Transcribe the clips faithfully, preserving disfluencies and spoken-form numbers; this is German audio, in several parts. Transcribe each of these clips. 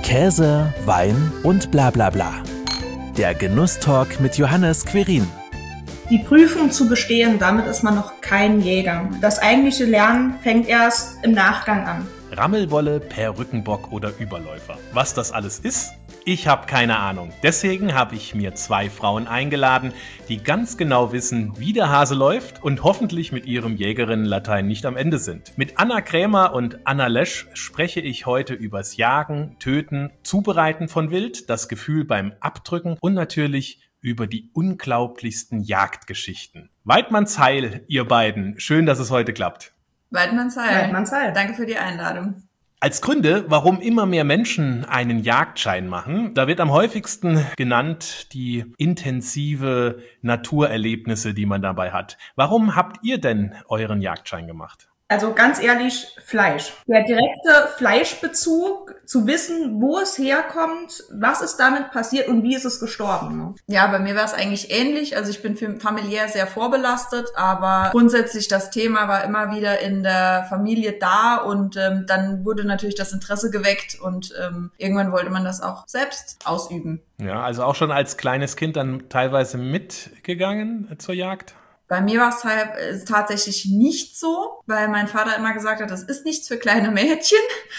Käse, Wein und bla bla bla. Der Genusstalk mit Johannes Querin. Die Prüfung zu bestehen, damit ist man noch kein Jäger. Das eigentliche Lernen fängt erst im Nachgang an. Rammelwolle, Perückenbock oder Überläufer. Was das alles ist? Ich habe keine Ahnung. Deswegen habe ich mir zwei Frauen eingeladen, die ganz genau wissen, wie der Hase läuft und hoffentlich mit ihrem Jägerinnen-Latein nicht am Ende sind. Mit Anna Krämer und Anna Lesch spreche ich heute übers Jagen, Töten, Zubereiten von Wild, das Gefühl beim Abdrücken und natürlich über die unglaublichsten Jagdgeschichten. Weidmanns Heil, ihr beiden. Schön, dass es heute klappt. Weidmanns Heil. Weidmanns Heil. Danke für die Einladung. Als Gründe, warum immer mehr Menschen einen Jagdschein machen, da wird am häufigsten genannt die intensive Naturerlebnisse, die man dabei hat. Warum habt ihr denn euren Jagdschein gemacht? Also ganz ehrlich, Fleisch. Der direkte Fleischbezug, zu wissen, wo es herkommt, was ist damit passiert und wie ist es gestorben. Ne? Ja, bei mir war es eigentlich ähnlich. Also ich bin familiär sehr vorbelastet, aber grundsätzlich das Thema war immer wieder in der Familie da und ähm, dann wurde natürlich das Interesse geweckt und ähm, irgendwann wollte man das auch selbst ausüben. Ja, also auch schon als kleines Kind dann teilweise mitgegangen zur Jagd? Bei mir war es halt äh, tatsächlich nicht so, weil mein Vater immer gesagt hat, das ist nichts für kleine Mädchen.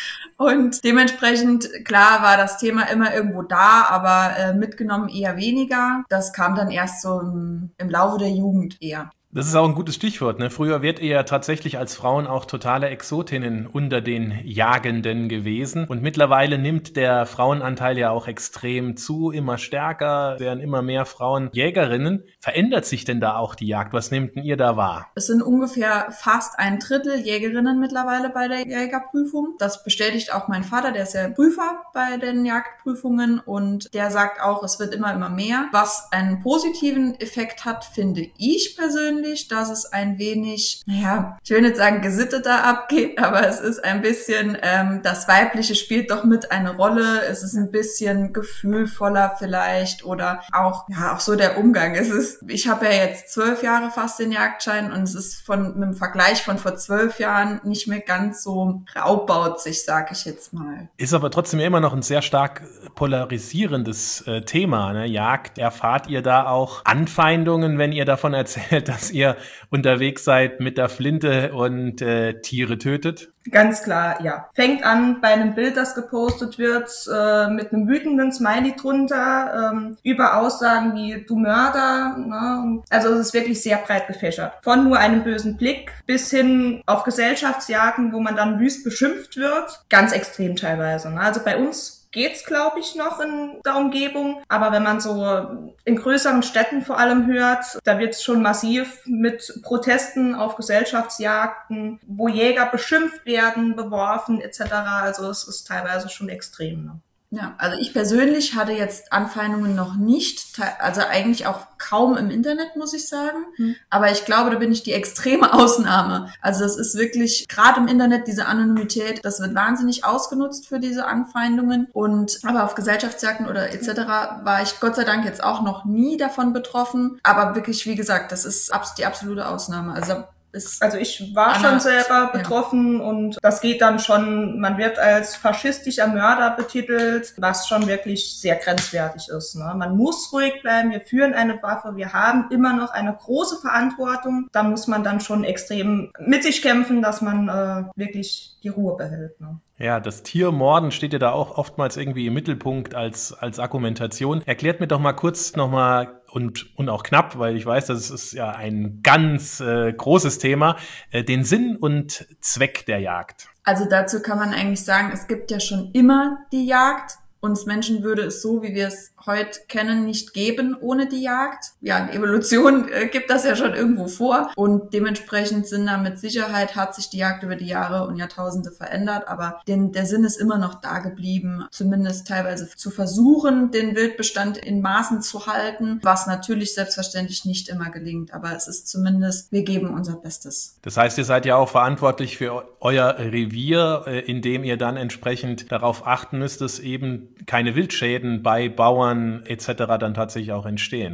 Und dementsprechend, klar, war das Thema immer irgendwo da, aber äh, mitgenommen eher weniger. Das kam dann erst so im, im Laufe der Jugend eher. Das ist auch ein gutes Stichwort, ne? Früher wärt ihr ja tatsächlich als Frauen auch totale Exotinnen unter den Jagenden gewesen. Und mittlerweile nimmt der Frauenanteil ja auch extrem zu, immer stärker, werden immer mehr Frauen Jägerinnen. Verändert sich denn da auch die Jagd? Was nehmt denn ihr da wahr? Es sind ungefähr fast ein Drittel Jägerinnen mittlerweile bei der Jägerprüfung. Das bestätigt auch mein Vater, der ist ja Prüfer bei den Jagdprüfungen und der sagt auch, es wird immer, immer mehr. Was einen positiven Effekt hat, finde ich persönlich, dass es ein wenig, naja, ich will nicht sagen gesitteter abgeht, aber es ist ein bisschen, ähm, das Weibliche spielt doch mit eine Rolle. Es ist ein bisschen gefühlvoller vielleicht oder auch, ja, auch so der Umgang. Es ist, ich habe ja jetzt zwölf Jahre fast den Jagdschein und es ist von, mit dem Vergleich von vor zwölf Jahren nicht mehr ganz so raubbautzig, sag ich jetzt mal. Ist aber trotzdem immer noch ein sehr stark polarisierendes äh, Thema, ne? Jagd, erfahrt ihr da auch Anfeindungen, wenn ihr davon erzählt, dass ihr unterwegs seid mit der Flinte und äh, Tiere tötet? Ganz klar, ja. Fängt an bei einem Bild, das gepostet wird, äh, mit einem wütenden Smiley drunter, ähm, über Aussagen wie du Mörder. Ne? Also es ist wirklich sehr breit gefächert. Von nur einem bösen Blick bis hin auf Gesellschaftsjagden, wo man dann wüst beschimpft wird. Ganz extrem teilweise. Ne? Also bei uns geht's, glaube ich, noch in der Umgebung. Aber wenn man so in größeren Städten vor allem hört, da wird's schon massiv mit Protesten auf Gesellschaftsjagden, wo Jäger beschimpft werden, beworfen et cetera. Also es ist teilweise schon extrem. Ne? Ja, also ich persönlich hatte jetzt Anfeindungen noch nicht, also eigentlich auch kaum im Internet, muss ich sagen. Hm. Aber ich glaube, da bin ich die extreme Ausnahme. Also das ist wirklich, gerade im Internet, diese Anonymität, das wird wahnsinnig ausgenutzt für diese Anfeindungen. Und aber auf Gesellschaftsjagden oder et cetera war ich Gott sei Dank jetzt auch noch nie davon betroffen. Aber wirklich, wie gesagt, das ist die absolute Ausnahme. Also Also ich war schon selber betroffen ja. Und das geht dann schon, man wird als faschistischer Mörder betitelt, was schon wirklich sehr grenzwertig ist. Ne? Man muss ruhig bleiben, wir führen eine Waffe, wir haben immer noch eine große Verantwortung. Da muss man dann schon extrem mit sich kämpfen, dass man äh, wirklich die Ruhe behält. Ne? Ja, das Tiermorden steht ja da auch oftmals irgendwie im Mittelpunkt als als Argumentation. Erklärt mir doch mal kurz nochmal und und auch knapp, weil ich weiß, das ist ja ein ganz äh, großes Thema, äh, den Sinn und Zweck der Jagd. Also dazu kann man eigentlich sagen, es gibt ja schon immer die Jagd. Uns Menschen würde es so, wie wir es heute kennen, nicht geben ohne die Jagd. Ja, die Evolution äh, gibt das ja schon irgendwo vor und dementsprechend sind da mit Sicherheit, hat sich die Jagd über die Jahre und Jahrtausende verändert, aber den, der Sinn ist immer noch da geblieben, zumindest teilweise zu versuchen, den Wildbestand in Maßen zu halten, was natürlich selbstverständlich nicht immer gelingt, aber es ist zumindest, wir geben unser Bestes. Das heißt, ihr seid ja auch verantwortlich für euer Revier, äh, in dem ihr dann entsprechend darauf achten müsst, dass eben keine Wildschäden bei Bauern et cetera dann tatsächlich auch entstehen, ne?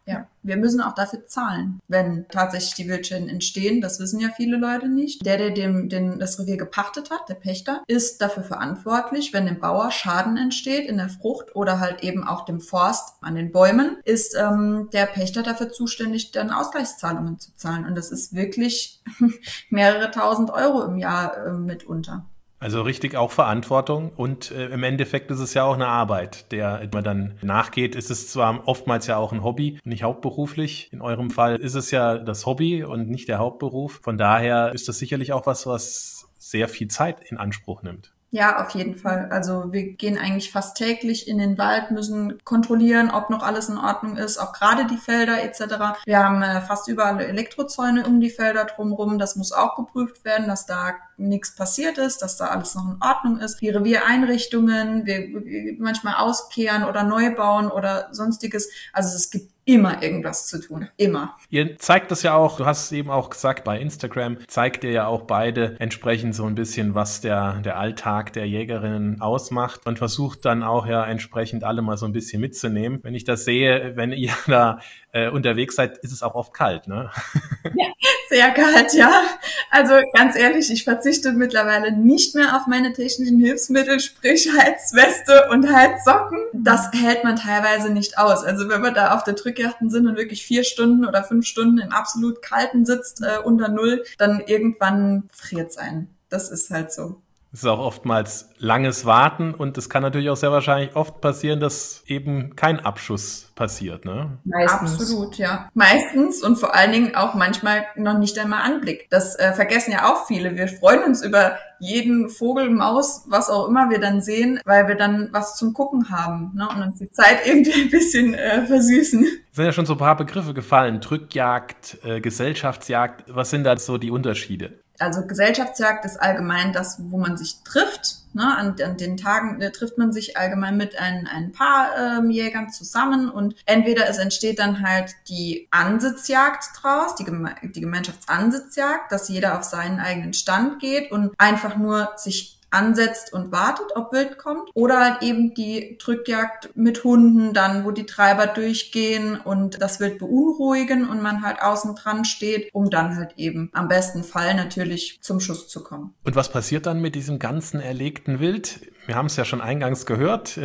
Ja, wir müssen auch dafür zahlen, wenn tatsächlich die Wildschäden entstehen. Das wissen ja viele Leute nicht. Der, der dem, den, das Revier gepachtet hat, der Pächter, ist dafür verantwortlich, wenn dem Bauer Schaden entsteht in der Frucht oder halt eben auch dem Forst an den Bäumen, ist ähm, der Pächter dafür zuständig, dann Ausgleichszahlungen zu zahlen. Und das ist wirklich mehrere tausend Euro im Jahr äh, mitunter. Also richtig auch Verantwortung und äh, im Endeffekt ist es ja auch eine Arbeit, der man dann nachgeht. Es ist zwar oftmals ja auch ein Hobby, nicht hauptberuflich. In eurem Fall ist es ja das Hobby und nicht der Hauptberuf. Von daher ist das sicherlich auch was, was sehr viel Zeit in Anspruch nimmt. Ja, auf jeden Fall. Also wir gehen eigentlich fast täglich in den Wald, müssen kontrollieren, ob noch alles in Ordnung ist, auch gerade die Felder et cetera. Wir haben äh, fast überall Elektrozäune um die Felder drumherum. Das muss auch geprüft werden, dass da nichts passiert ist, dass da alles noch in Ordnung ist. Die Reviereinrichtungen, wir, wir manchmal auskehren oder neu bauen oder sonstiges. Also es gibt immer irgendwas zu tun. Immer. Ihr zeigt das ja auch, du hast es eben auch gesagt, bei Instagram zeigt ihr ja auch beide entsprechend so ein bisschen, was der, der Alltag der Jägerinnen ausmacht und versucht dann auch ja entsprechend alle mal so ein bisschen mitzunehmen. Wenn ich das sehe, wenn ihr da äh, unterwegs seid, ist es auch oft kalt, ne? Ja, sehr kalt, ja. Also ganz ehrlich, ich verzichte mittlerweile nicht mehr auf meine technischen Hilfsmittel, sprich Heizweste und Heizsocken. Das hält man teilweise nicht aus. Also wenn wir da auf der Drückjachten sind und wirklich vier Stunden oder fünf Stunden im absolut kalten sitzt, äh, unter Null, dann irgendwann friert's einen. Das ist halt so. Es ist auch oftmals langes Warten und es kann natürlich auch sehr wahrscheinlich oft passieren, dass eben kein Abschuss passiert, ne? Meistens. Absolut, ja. Meistens und vor allen Dingen auch manchmal noch nicht einmal Anblick. Das äh, vergessen ja auch viele. Wir freuen uns über jeden Vogel, Maus, was auch immer wir dann sehen, weil wir dann was zum Gucken haben, ne? Und uns die Zeit irgendwie ein bisschen äh, versüßen. Es sind ja schon so ein paar Begriffe gefallen. Drückjagd, äh, Gesellschaftsjagd. Was sind da so die Unterschiede? Also Gesellschaftsjagd ist allgemein das, wo man sich trifft. Ne? An, an den Tagen äh, trifft man sich allgemein mit ein, ein paar ähm, Jägern zusammen und entweder es entsteht dann halt die Ansitzjagd draus, die, Geme- die Gemeinschaftsansitzjagd, dass jeder auf seinen eigenen Stand geht und einfach nur sich ansetzt und wartet, ob Wild kommt. Oder halt eben die Drückjagd mit Hunden dann, wo die Treiber durchgehen und das Wild beunruhigen und man halt außen dran steht, um dann halt eben am besten Fall natürlich zum Schuss zu kommen. Und was passiert dann mit diesem ganzen erlegten Wild? Wir haben es ja schon eingangs gehört.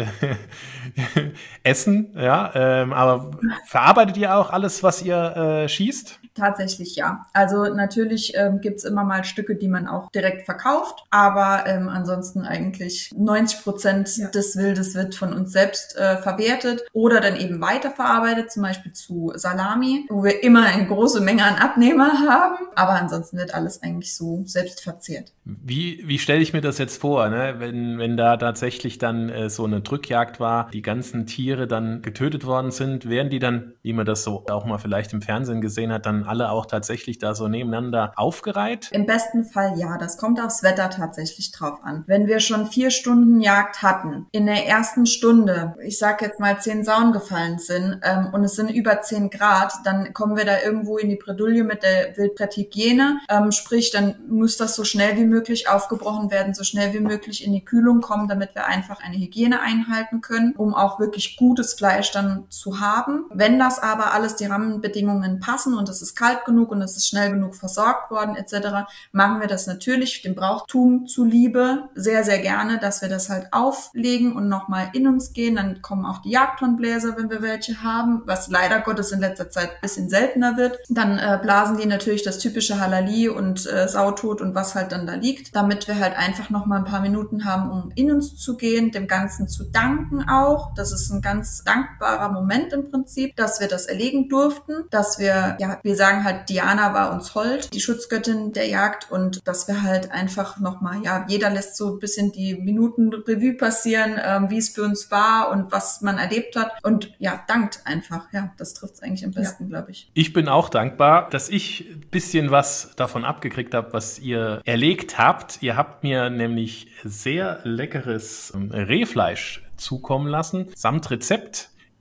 Essen, ja. Ähm, aber verarbeitet ihr auch alles, was ihr äh, schießt? Tatsächlich ja. Also natürlich ähm, gibt's immer mal Stücke, die man auch direkt verkauft, aber ähm, ansonsten eigentlich neunzig Prozent ja. des Wildes wird von uns selbst äh, verwertet oder dann eben weiterverarbeitet, zum Beispiel zu Salami, wo wir immer eine große Menge an Abnehmer haben, aber ansonsten wird alles eigentlich so selbst verzehrt. Wie, wie stelle ich mir das jetzt vor, ne? wenn, wenn da tatsächlich dann äh, so eine Drückjagd war, die ganzen Tiere dann getötet worden sind, werden die dann, wie man das so auch mal vielleicht im Fernsehen gesehen hat, dann alle auch tatsächlich da so nebeneinander aufgereiht? Im besten Fall ja, das kommt aufs Wetter tatsächlich drauf an. Wenn wir schon vier Stunden Jagd hatten, in der ersten Stunde, ich sag jetzt mal zehn Sauen gefallen sind ähm, und es sind über zehn Grad, dann kommen wir da irgendwo in die Bredouille mit der Wildbretthygiene, ähm, sprich, dann muss das so schnell wie möglich aufgebrochen werden, so schnell wie möglich in die Kühlung kommen, damit wir einfach eine Hygiene einhalten können, um auch wirklich gutes Fleisch dann zu haben. Wenn das aber alles die Rahmenbedingungen passen und es ist kalt genug und es ist schnell genug versorgt worden et cetera, machen wir das natürlich dem Brauchtum zuliebe sehr, sehr gerne, dass wir das halt auflegen und nochmal in uns gehen. Dann kommen auch die Jagdhornbläser, wenn wir welche haben, was leider Gottes in letzter Zeit ein bisschen seltener wird. Dann äh, blasen die natürlich das typische Halali und äh, Sautod und was halt dann da liegt, damit wir halt einfach nochmal ein paar Minuten haben, um in uns zu gehen, dem Ganzen zu danken auch. Das ist ein ganz dankbarer Moment im Prinzip, dass wir das erlegen durften, dass wir, ja, wir sagen halt, Diana war uns hold, die Schutzgöttin der Jagd, und dass wir halt einfach nochmal, ja, jeder lässt so ein bisschen die Minuten Revue passieren, ähm, wie es für uns war und was man erlebt hat und ja, dankt einfach. Ja, das trifft es eigentlich am besten, ja. glaube ich. Ich bin auch dankbar, dass ich ein bisschen was davon abgekriegt habe, was ihr erlegt habt. Ihr habt mir nämlich sehr leckeres Rehfleisch zukommen lassen, samt Rezept.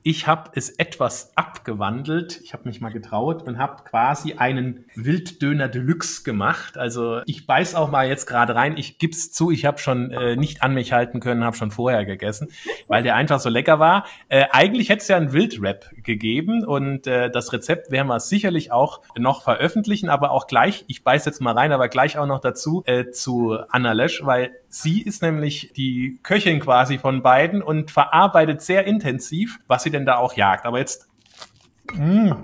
Ich habe es etwas abgewandelt. Ich habe mich mal getraut und habe quasi einen Wilddöner Deluxe gemacht. Also ich beiß auch mal jetzt gerade rein. Ich gib's zu, ich habe schon äh, nicht an mich halten können, habe schon vorher gegessen, weil der einfach so lecker war. Äh, eigentlich hätte es ja einen Wildwrap gegeben und äh, das Rezept werden wir sicherlich auch noch veröffentlichen, aber auch gleich, ich beiß jetzt mal rein, aber gleich auch noch dazu äh, zu Anna Lösch, weil sie ist nämlich die Köchin quasi von beiden und verarbeitet sehr intensiv, was sie denn da auch jagt. Aber jetzt, mh.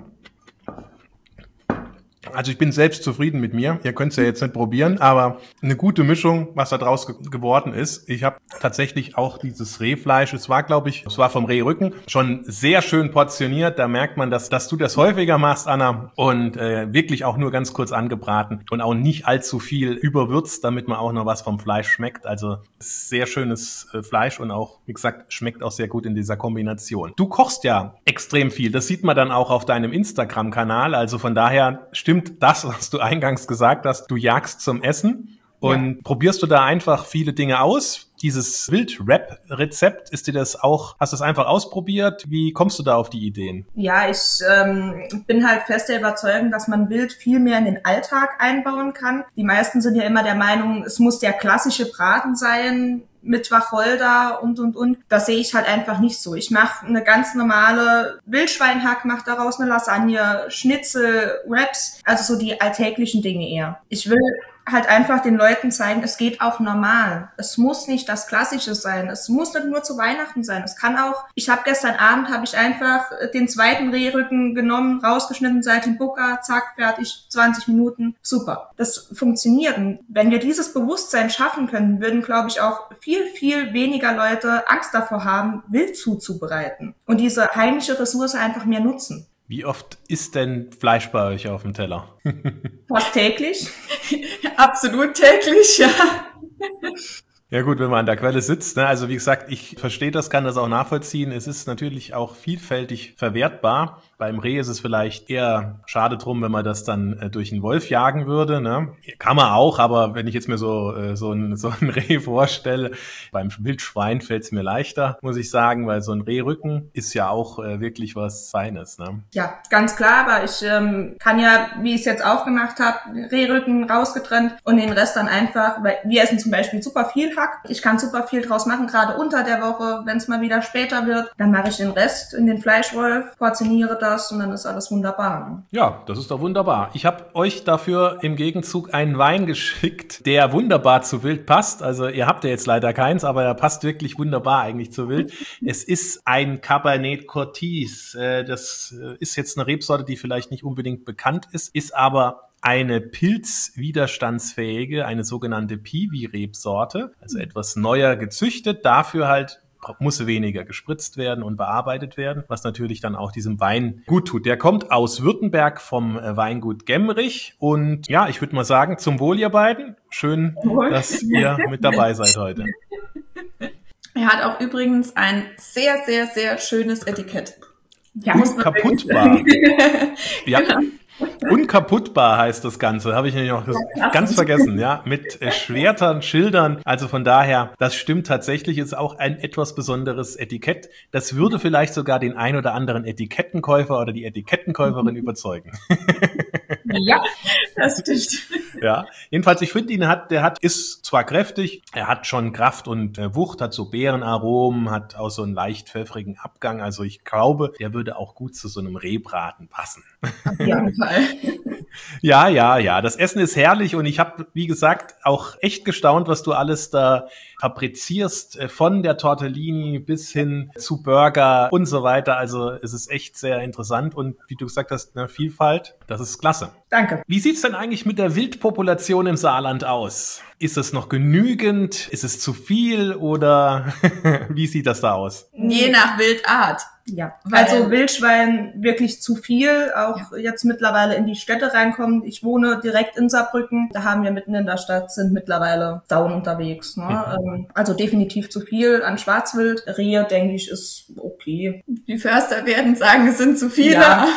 Also ich bin selbst zufrieden mit mir. Ihr könnt es ja jetzt nicht probieren, aber eine gute Mischung, was da draus ge- geworden ist. Ich habe tatsächlich auch dieses Rehfleisch, es war, glaube ich, es war vom Rehrücken, schon sehr schön portioniert. Da merkt man, dass, dass du das häufiger machst, Anna, und äh, wirklich auch nur ganz kurz angebraten und auch nicht allzu viel überwürzt, damit man auch noch was vom Fleisch schmeckt. Also sehr schönes äh, Fleisch und auch, wie gesagt, schmeckt auch sehr gut in dieser Kombination. Du kochst ja extrem viel. Das sieht man dann auch auf deinem Instagram-Kanal. Also von daher stimmt das, was du eingangs gesagt hast, du jagst zum Essen und ja. Probierst du da einfach viele Dinge aus? Dieses Wild-Wrap-Rezept, ist dir das auch, hast du es einfach ausprobiert? Wie kommst du da auf die Ideen? Ja, ich ähm, bin halt fest der Überzeugung, dass man Wild viel mehr in den Alltag einbauen kann. Die meisten sind ja immer der Meinung, es muss der klassische Braten sein, mit Wacholder und, und, und. Das sehe ich halt einfach nicht so. Ich mache eine ganz normale Wildschweinhack, mache daraus eine Lasagne, Schnitzel, Wraps, also so die alltäglichen Dinge eher. Ich will halt einfach den Leuten zeigen, es geht auch normal. Es muss nicht das Klassische sein. Es muss nicht nur zu Weihnachten sein. Es kann auch, ich habe gestern Abend, habe ich einfach den zweiten Rehrücken genommen, rausgeschnitten, seit dem Bucker, zack, fertig, zwanzig Minuten, super. Das funktioniert. Und wenn wir dieses Bewusstsein schaffen können, würden, glaube ich, auch viel, viel weniger Leute Angst davor haben, Wild zuzubereiten und diese heimische Ressource einfach mehr nutzen. Wie oft ist denn Fleisch bei euch auf dem Teller? Fast täglich. Absolut täglich, ja. Ja gut, wenn man an der Quelle sitzt, ne? Also wie gesagt, ich verstehe das, kann das auch nachvollziehen. Es ist natürlich auch vielfältig verwertbar. Beim Reh ist es vielleicht eher schade drum, wenn man das dann äh, durch einen Wolf jagen würde, ne? Kann man auch, aber wenn ich jetzt mir so äh, so ein so ein Reh vorstelle, beim Wildschwein fällt es mir leichter, muss ich sagen, weil so ein Rehrücken ist ja auch äh, wirklich was Feines, ne? Ja, ganz klar, aber ich ähm, kann ja, wie ich es jetzt auch gemacht habe, Rehrücken rausgetrennt und den Rest dann einfach, weil wir essen zum Beispiel super viel Hack. Ich kann super viel draus machen, gerade unter der Woche, wenn es mal wieder später wird. Dann mache ich den Rest in den Fleischwolf, portioniere das und dann ist alles wunderbar. Ja, das ist doch wunderbar. Ich habe euch dafür im Gegenzug einen Wein geschickt, der wunderbar zu Wild passt. Also ihr habt ja jetzt leider keins, aber er passt wirklich wunderbar eigentlich zu Wild. Es ist ein Cabernet Cortis. Das ist jetzt eine Rebsorte, die vielleicht nicht unbedingt bekannt ist, ist aber eine pilzwiderstandsfähige, eine sogenannte Piwi-Rebsorte, also etwas neuer gezüchtet, dafür halt muss weniger gespritzt werden und bearbeitet werden, was natürlich dann auch diesem Wein gut tut. Der kommt aus Württemberg vom Weingut Gemrich und ja, ich würde mal sagen, zum Wohl ihr beiden. Schön, dass ihr mit dabei seid heute. Er hat auch übrigens ein sehr, sehr, sehr schönes Etikett. Ja, unkaputtbar. Ja. Unkaputtbar heißt das Ganze, habe ich nämlich noch ganz vergessen, ja, mit äh, Schwertern, Schildern, also von daher, das stimmt tatsächlich, ist auch ein etwas besonderes Etikett, das würde vielleicht sogar den ein oder anderen Etikettenkäufer oder die Etikettenkäuferin überzeugen. Ja, das stimmt. Ja, jedenfalls, ich finde ihn, hat, der hat, ist zwar kräftig, er hat schon Kraft und äh, Wucht, hat so Beerenaromen, hat auch so einen leicht pfeffrigen Abgang, also ich glaube, der würde auch gut zu so einem Rehbraten passen. Auf jeden Fall. Ja, ja, ja, das Essen ist herrlich und ich habe, wie gesagt, auch echt gestaunt, was du alles da fabrizierst, von der Tortellini bis hin zu Burger und so weiter. Also es ist echt sehr interessant und wie du gesagt hast, eine Vielfalt, das ist klasse. Danke. Wie sieht's denn eigentlich mit der Wildpopulation im Saarland aus? Ist es noch genügend? Ist es zu viel oder wie sieht das da aus? Je nach Wildart. Ja, Weil- also Wildschwein wirklich zu viel, auch Ja. jetzt mittlerweile in die Städte reinkommen. Ich wohne direkt in Saarbrücken, da haben wir mitten in der Stadt, sind mittlerweile Dauern unterwegs. Ne? Mhm. Also definitiv zu viel an Schwarzwild. Rehe, denke ich, ist okay. Die Förster werden sagen, es sind zu viele, Ja. aber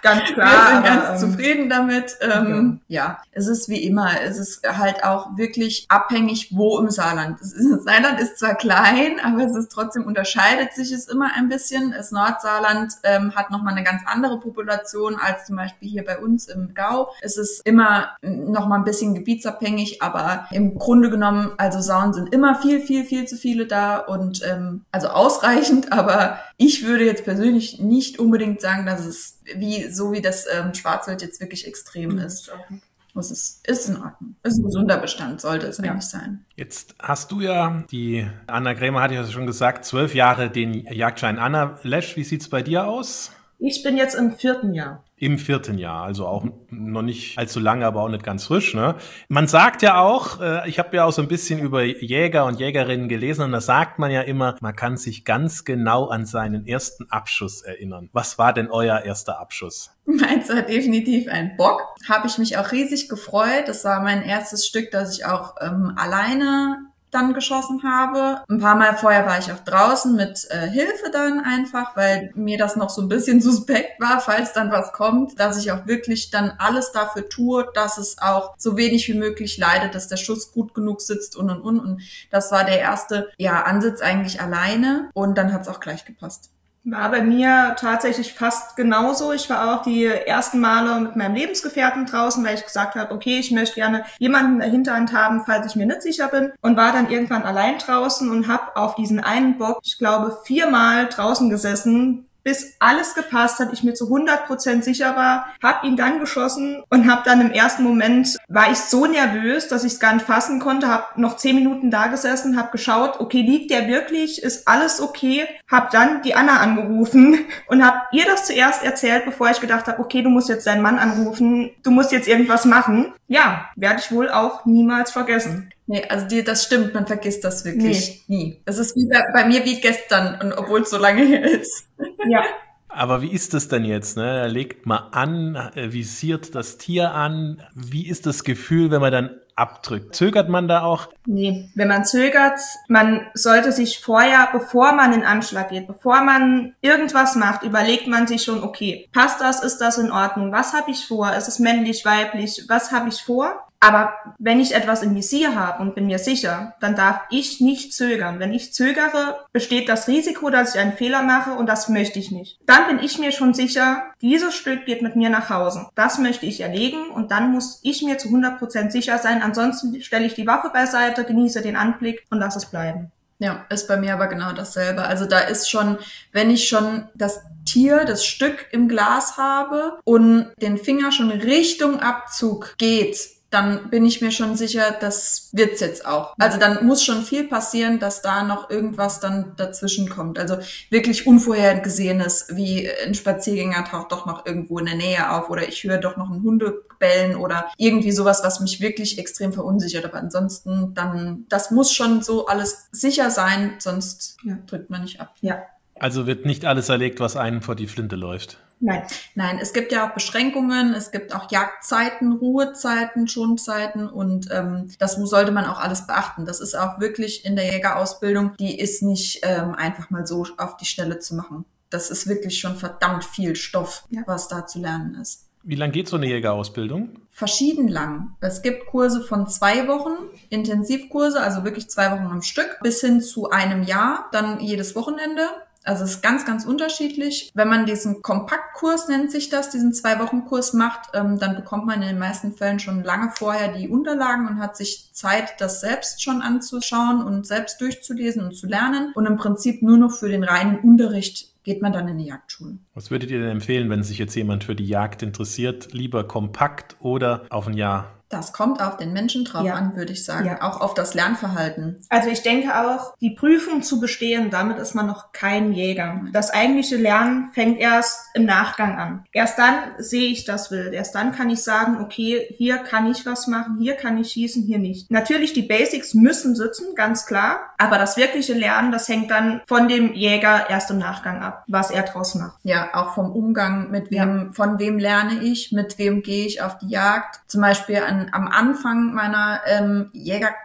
ganz klar. Wir sind aber, ganz ähm, zufrieden damit. Ähm, ja. ja, es ist wie immer. Es ist halt auch wirklich abhängig, wo im Saarland. Das Saarland ist zwar klein, aber es ist trotzdem, unterscheidet sich es immer ein bisschen. Das Nordsaarland ähm, hat nochmal eine ganz andere Population als zum Beispiel hier bei uns im Gau. Es ist immer nochmal ein bisschen gebietsabhängig, aber im Grunde genommen, also Sauen sind immer viel, viel, viel zu viele da und ähm, also ausreichend, aber ich würde jetzt persönlich nicht unbedingt sagen, dass es wie so wie das ähm, Schwarzwild jetzt wirklich extrem ist. Es ist, ist in Ordnung. Es ist ein gesunder Bestand, sollte es eigentlich sein. Jetzt hast du ja, die Anna Krämer hat ja schon gesagt, zwölf Jahre den Jagdschein. Anna Lesch, wie sieht's bei dir aus? Ich bin jetzt im vierten Jahr. Im vierten Jahr, also auch noch nicht allzu lange, aber auch nicht ganz frisch. Ne? Man sagt ja auch, äh, ich habe ja auch so ein bisschen über Jäger und Jägerinnen gelesen und da sagt man ja immer, man kann sich ganz genau an seinen ersten Abschuss erinnern. Was war denn euer erster Abschuss? Meins war definitiv ein Bock. Habe ich mich auch riesig gefreut. Das war mein erstes Stück, das ich auch ähm, alleine dann geschossen habe. Ein paar Mal vorher war ich auch draußen mit äh, Hilfe dann einfach, weil mir das noch so ein bisschen suspekt war, falls dann was kommt, dass ich auch wirklich dann alles dafür tue, dass es auch so wenig wie möglich leidet, dass der Schuss gut genug sitzt und und und. Und das war der erste ja, Ansitz eigentlich alleine und dann hat es auch gleich gepasst. War bei mir tatsächlich fast genauso. Ich war auch die ersten Male mit meinem Lebensgefährten draußen, weil ich gesagt habe, okay, ich möchte gerne jemanden in der Hinterhand haben, falls ich mir nicht sicher bin. Und war dann irgendwann allein draußen und habe auf diesen einen Bock, ich glaube, viermal draußen gesessen, bis alles gepasst hat, ich mir zu hundert Prozent sicher war, hab ihn dann geschossen und hab dann im ersten Moment, war ich so nervös, dass ich es gar nicht fassen konnte, hab noch zehn Minuten da gesessen, hab geschaut, okay, liegt der wirklich, ist alles okay, hab dann die Anna angerufen und hab ihr das zuerst erzählt, bevor ich gedacht habe, okay, du musst jetzt deinen Mann anrufen, du musst jetzt irgendwas machen. Ja, werde ich wohl auch niemals vergessen. Nee, also die, das stimmt, man vergisst das wirklich nee. nie. Es ist wie bei, bei mir wie gestern, und obwohl es so lange her ist. Ja. Aber wie ist das denn jetzt? Ne? Er legt mal an, visiert das Tier an. Wie ist das Gefühl, wenn man dann abdrückt? Zögert man da auch? Nee, wenn man zögert, man sollte sich vorher, bevor man in den Anschlag geht, bevor man irgendwas macht, überlegt man sich schon, okay, passt das, ist das in Ordnung? Was habe ich vor? Ist es männlich, weiblich? Was habe ich vor? Aber wenn ich etwas im Visier habe und bin mir sicher, dann darf ich nicht zögern. Wenn ich zögere, besteht das Risiko, dass ich einen Fehler mache und das möchte ich nicht. Dann bin ich mir schon sicher, dieses Stück geht mit mir nach Hause. Das möchte ich erlegen und dann muss ich mir zu hundert Prozent sicher sein. Ansonsten stelle ich die Waffe beiseite, genieße den Anblick und lasse es bleiben. Ja, ist bei mir aber genau dasselbe. Also da ist schon, wenn ich schon das Tier, das Stück im Glas habe und den Finger schon Richtung Abzug geht, dann bin ich mir schon sicher, das wird's jetzt auch. Also dann muss schon viel passieren, dass da noch irgendwas dann dazwischen kommt. Also wirklich Unvorhergesehenes, wie ein Spaziergänger taucht doch noch irgendwo in der Nähe auf oder ich höre doch noch einen Hunde bellen oder irgendwie sowas, was mich wirklich extrem verunsichert. Aber ansonsten dann, das muss schon so alles sicher sein, sonst ja, drückt man nicht ab. Ja. Also wird nicht alles erlegt, was einem vor die Flinte läuft. Nein. Nein, es gibt ja auch Beschränkungen, es gibt auch Jagdzeiten, Ruhezeiten, Schonzeiten und ähm, das sollte man auch alles beachten. Das ist auch wirklich in der Jägerausbildung, die ist nicht ähm, einfach mal so auf die Schnelle zu machen. Das ist wirklich schon verdammt viel Stoff, ja, was da zu lernen ist. Wie lang geht so eine Jägerausbildung? Verschieden lang. Es gibt Kurse von zwei Wochen, Intensivkurse, also wirklich zwei Wochen am Stück, bis hin zu einem Jahr, dann jedes Wochenende. Also es ist ganz, ganz unterschiedlich. Wenn man diesen Kompaktkurs, nennt sich das, diesen Zwei-Wochen-Kurs macht, ähm, dann bekommt man in den meisten Fällen schon lange vorher die Unterlagen und hat sich Zeit, das selbst schon anzuschauen und selbst durchzulesen und zu lernen. Und im Prinzip nur noch für den reinen Unterricht geht man dann in die Jagdschule. Was würdet ihr denn empfehlen, wenn sich jetzt jemand für die Jagd interessiert? Lieber kompakt oder auf ein Jahr? Das kommt auf den Menschen drauf ja. an, würde ich sagen. Ja. Auch auf das Lernverhalten. Also ich denke auch, die Prüfung zu bestehen, damit ist man noch kein Jäger. Das eigentliche Lernen fängt erst im Nachgang an. Erst dann sehe ich das Wild. Erst dann kann ich sagen, okay, hier kann ich was machen, hier kann ich schießen, hier nicht. Natürlich, die Basics müssen sitzen, ganz klar. Aber das wirkliche Lernen, das hängt dann von dem Jäger erst im Nachgang ab, was er draus macht. Ja, auch vom Umgang, mit wem, ja. von wem lerne ich, mit wem gehe ich auf die Jagd. Zum Beispiel an am Anfang meiner ähm, Jäger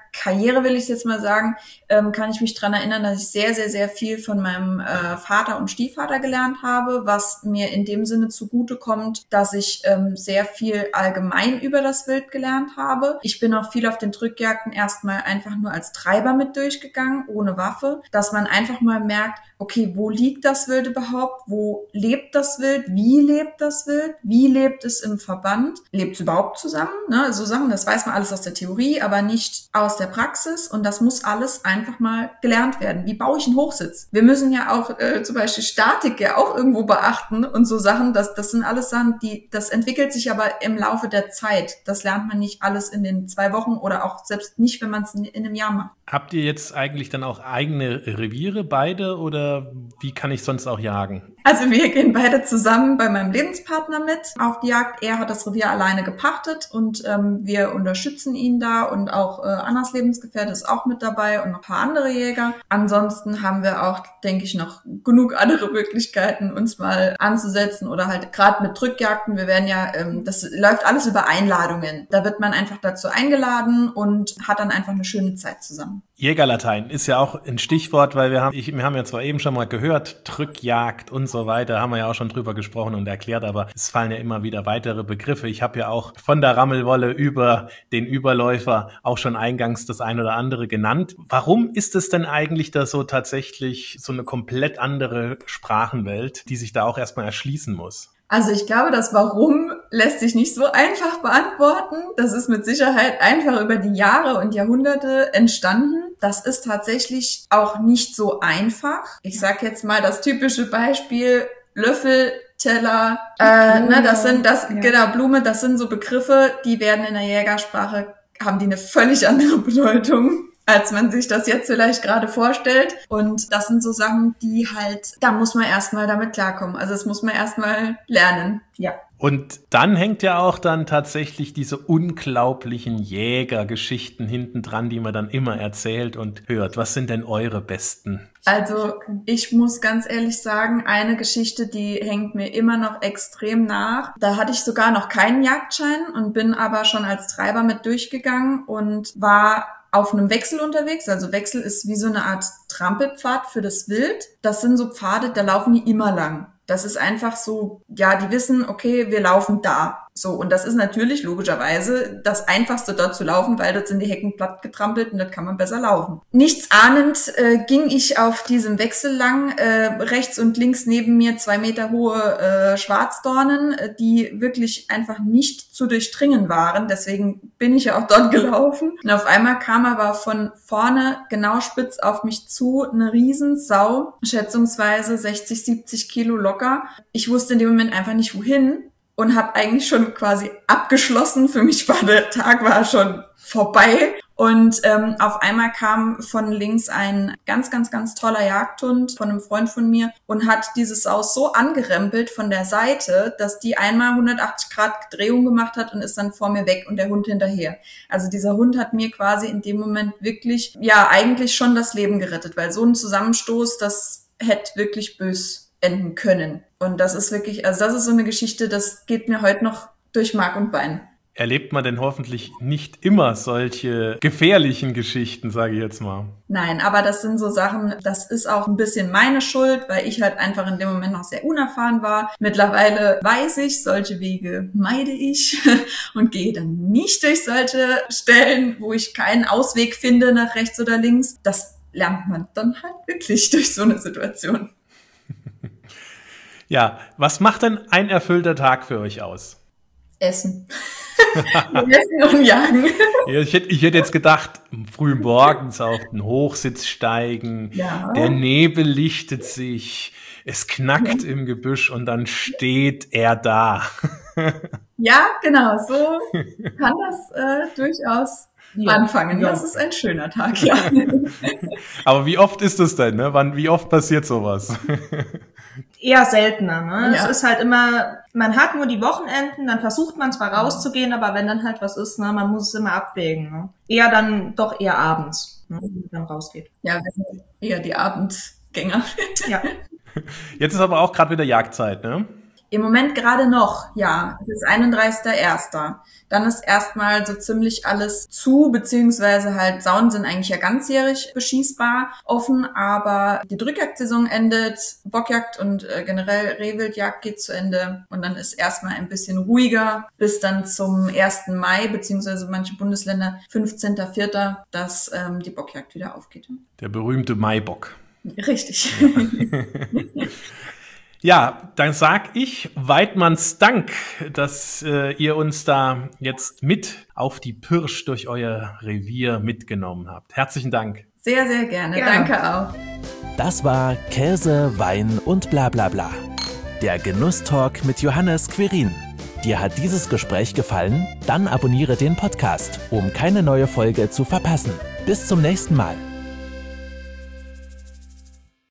Karriere, will ich jetzt mal sagen, ähm, kann ich mich dran erinnern, dass ich sehr, sehr, sehr viel von meinem äh, Vater und Stiefvater gelernt habe, was mir in dem Sinne zugutekommt, dass ich ähm, sehr viel allgemein über das Wild gelernt habe. Ich bin auch viel auf den Drückjagden erstmal einfach nur als Treiber mit durchgegangen, ohne Waffe, dass man einfach mal merkt, okay, wo liegt das Wild überhaupt? Wo lebt das Wild? Wie lebt das Wild? Wie lebt es im Verband? Lebt es überhaupt zusammen? Ne? So Sachen, das weiß man alles aus der Theorie, aber nicht aus der Praxis. Und das muss alles einfach mal gelernt werden. Wie baue ich einen Hochsitz? Wir müssen ja auch äh, zum Beispiel Statik ja auch irgendwo beachten und so Sachen. Das, das sind alles Sachen, die, das entwickelt sich aber im Laufe der Zeit. Das lernt man nicht alles in den zwei Wochen oder auch selbst nicht, wenn man es in, in einem Jahr macht. Habt ihr jetzt eigentlich dann auch eigene Reviere beide oder wie kann ich sonst auch jagen? Also wir gehen beide zusammen bei meinem Lebenspartner mit auf die Jagd. Er hat das Revier alleine gepachtet und ähm, wir unterstützen ihn da und auch äh, Annas Lebensgefährte ist auch mit dabei und noch ein paar andere Jäger. Ansonsten haben wir auch, denke ich, noch genug andere Möglichkeiten, uns mal anzusetzen oder halt gerade mit Drückjagden. Wir werden ja, ähm, das läuft alles über Einladungen. Da wird man einfach dazu eingeladen und hat dann einfach eine schöne Zeit zusammen. Jägerlatein ist ja auch ein Stichwort, weil wir haben, ich, wir haben ja zwar eben schon mal gehört, Drückjagd und so weiter, haben wir ja auch schon drüber gesprochen und erklärt, aber es fallen ja immer wieder weitere Begriffe. Ich habe ja auch von der Rammelwolle über den Überläufer auch schon eingangs das ein oder andere genannt. Warum ist es denn eigentlich da so tatsächlich so eine komplett andere Sprachenwelt, die sich da auch erstmal erschließen muss? Also ich glaube, das Warum lässt sich nicht so einfach beantworten. Das ist mit Sicherheit einfach über die Jahre und Jahrhunderte entstanden. Das ist tatsächlich auch nicht so einfach. Ich sage jetzt mal das typische Beispiel Löffel, Teller, äh, ne, das sind das, ja. Genau, Blume, das sind so Begriffe, die werden in der Jägersprache, haben die eine völlig andere Bedeutung, als man sich das jetzt vielleicht gerade vorstellt. Und das sind so Sachen, die halt, da muss man erstmal damit klarkommen. Also das muss man erstmal lernen. Ja. Und dann hängt ja auch dann tatsächlich diese unglaublichen Jägergeschichten hinten dran, die man dann immer erzählt und hört. Was sind denn eure besten? Also ich muss ganz ehrlich sagen, eine Geschichte, die hängt mir immer noch extrem nach. Da hatte ich sogar noch keinen Jagdschein und bin aber schon als Treiber mit durchgegangen und war auf einem Wechsel unterwegs. Also Wechsel ist wie so eine Art Trampelpfad für das Wild. Das sind so Pfade, da laufen die immer lang. Das ist einfach so, ja, die wissen, okay, wir laufen da. So, und das ist natürlich logischerweise das Einfachste dort zu laufen, weil dort sind die Hecken platt getrampelt und dort kann man besser laufen. Nichts ahnend äh, ging ich auf diesem Wechsel lang, äh, rechts und links neben mir zwei Meter hohe äh, Schwarzdornen, äh, die wirklich einfach nicht zu durchdringen waren. Deswegen bin ich ja auch dort gelaufen. Und auf einmal kam aber von vorne genau spitz auf mich zu eine Riesensau, schätzungsweise sechzig, siebzig Kilo locker. Ich wusste in dem Moment einfach nicht wohin. Und habe eigentlich schon quasi abgeschlossen. Für mich war der Tag war schon vorbei. Und ähm, auf einmal kam von links ein ganz, ganz, ganz toller Jagdhund von einem Freund von mir und hat diese Sau so angerempelt von der Seite, dass die einmal hundertachtzig Grad Drehung gemacht hat und ist dann vor mir weg und der Hund hinterher. Also dieser Hund hat mir quasi in dem Moment wirklich, ja, eigentlich schon das Leben gerettet, weil so ein Zusammenstoß, das hätte wirklich bös enden können. Und das ist wirklich, also das ist so eine Geschichte, das geht mir heute noch durch Mark und Bein. Erlebt man denn hoffentlich nicht immer solche gefährlichen Geschichten, sage ich jetzt mal? Nein, aber das sind so Sachen, das ist auch ein bisschen meine Schuld, weil ich halt einfach in dem Moment noch sehr unerfahren war. Mittlerweile weiß ich, solche Wege meide ich und gehe dann nicht durch solche Stellen, wo ich keinen Ausweg finde nach rechts oder links. Das lernt man dann halt wirklich durch so eine Situation. Ja, was macht denn ein erfüllter Tag für euch aus? Essen. Essen und Jagen. Ja, ich, hätte, ich hätte jetzt gedacht, früh morgens auf den Hochsitz steigen, ja. Der Nebel lichtet sich, es knackt ja. Im Gebüsch und dann steht er da. Ja, genau, so kann das äh, durchaus ja. anfangen. Ja. Das ist ein schöner Tag, ja. Aber wie oft ist das denn? Ne? Wann, wie oft passiert sowas? Eher seltener, ne? Ja. Es ist halt immer, man hat nur die Wochenenden, dann versucht man zwar rauszugehen, aber wenn dann halt was ist, ne, man muss es immer abwägen, ne? Eher dann doch eher abends, ne, wenn man dann rausgeht. Ja, eher die Abendgänger. Ja. Jetzt ist aber auch gerade wieder Jagdzeit, ne? Im Moment gerade noch, ja. Es ist einunddreißigster erster Dann ist erstmal so ziemlich alles zu, beziehungsweise halt Saunen sind eigentlich ja ganzjährig beschießbar offen, aber die Drückjagdsaison endet, Bockjagd und äh, generell Rehwildjagd geht zu Ende und dann ist erstmal ein bisschen ruhiger bis dann zum ersten Mai, beziehungsweise manche Bundesländer fünfzehnter vierter dass ähm, die Bockjagd wieder aufgeht. Der berühmte Maibock. Richtig. Ja, dann sag ich Weidmanns Dank, dass äh, ihr uns da jetzt mit auf die Pirsch durch euer Revier mitgenommen habt. Herzlichen Dank. Sehr, sehr gerne. Ja. Danke auch. Das war Käse, Wein und bla bla bla. Der Genusstalk mit Johannes Quirin. Dir hat dieses Gespräch gefallen? Dann abonniere den Podcast, um keine neue Folge zu verpassen. Bis zum nächsten Mal.